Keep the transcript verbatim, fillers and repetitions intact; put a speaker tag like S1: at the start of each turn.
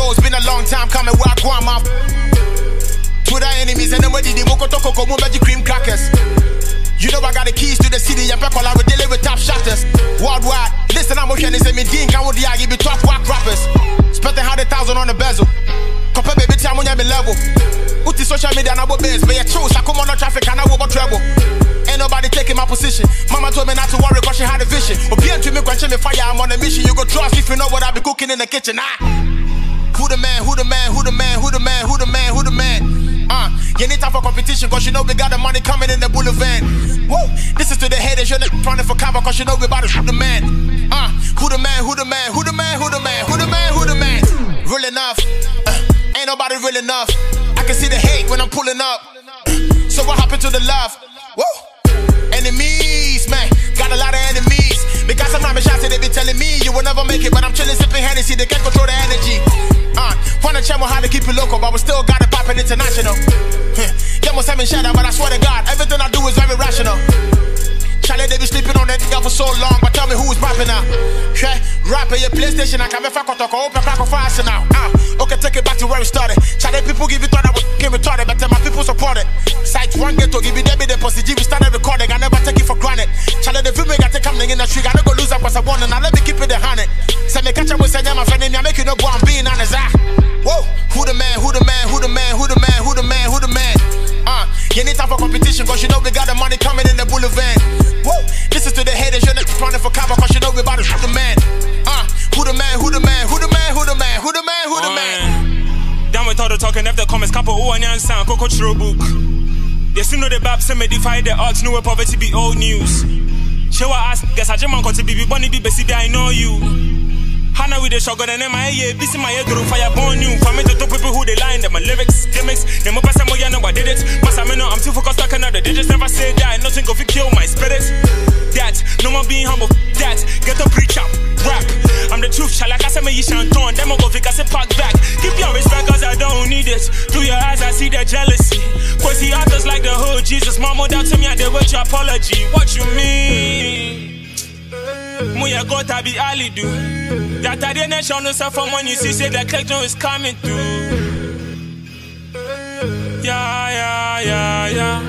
S1: know it's been a long time coming where I go on my to the enemies and nobody did moko toko komo magic cream crackers. You know I got the keys to the city and people are dealing with top shotters. Worldwide, listen, I'm motion is a meeting, can we give you top whack rappers. Spent a hundred thousand on the bezel. Compare baby time on your level. Uti social media and about base, but you choose. I come on the traffic and I walk trouble. Ain't nobody taking my position. Mama told me not to worry cause she had a vision. But be to me, question me fire, I'm on a mission. You go trust if you know what I be cooking in the kitchen. Ah. Who the man, who the man, who the man, who the man, who the man, who the man? Uh, you need time for competition cause you know we got the money coming in the boulevard. Woo! This is to the haters, you're not running for cover cause you know we about to shoot the man. Uh, who the man, who the man, who the man, who the man, who the man, who the man? Real enough. Uh, ain't nobody real enough. I can see the hate when I'm pulling up. So what happened to the love? Woo! Enemies, man, got a lot of enemies. Because I'm not shots, they be telling me you will never make it, but I'm chilling, sipping Hennessy, they can't control the energy. Uh, wanna check how to keep it local, but we still got it popping international. Them was having shadow, but I swear to God, everything I do is very rational. Charlie, they be sleeping on that nigga for so long, but tell me who is rapping now. Okay, rapping your PlayStation, I can't be fuck talk, open crack of fast now. Uh, okay, take it back to where we started. Charlie, people give it thought I was came retarded, but tell my people support it. Site one ghetto, give it them the positive, we started recording, I never take it for granted. Charlie, the film got to come in the street, I don't go lose up as I want, and I let me keep it a hundred. Say me catch up with say, my friend, and I make you know what I'm being honest. Ah, whoa, who the man, who the man, who the man, who the man, who the man, who the man? Uh, you need time for competition, cause you know we got the money coming in the boulevard. Woo! This is to the haters, you're not running for cover, cause you know we about to shoot the man. Uh, who the man, who the man, who the man, who the man, who the man, who the man?
S2: Down with all the talking, left the comments, couple who and yan sound, Coco True Book. They still know the babs and me defy the odds, know where poverty be old news. Show I ask, guess I just want to be bunny be busy, I know you. Hana with the shotgun and my yeah, busy my head through fire born you. For me to top people who they line, them my lyrics, gimmicks, them up as I'm yeah, no, I did it. Must I know I'm too focused on the digits, never say that, nothing go fi kill my spirit. That, no more being humble, that, get to preach up, rap. I'm the truth, shall I say me you shan't turn, them go fi say pack back. Keep your respect cause I don't need it. Through your eyes I see the jealousy. Cause the others like the hood, Jesus, mama down to me and they want your apology. What you mean? Muya got to be Ali do. That I didn't show no self from when you see say the collection is coming through. Yeah, yeah, yeah, yeah.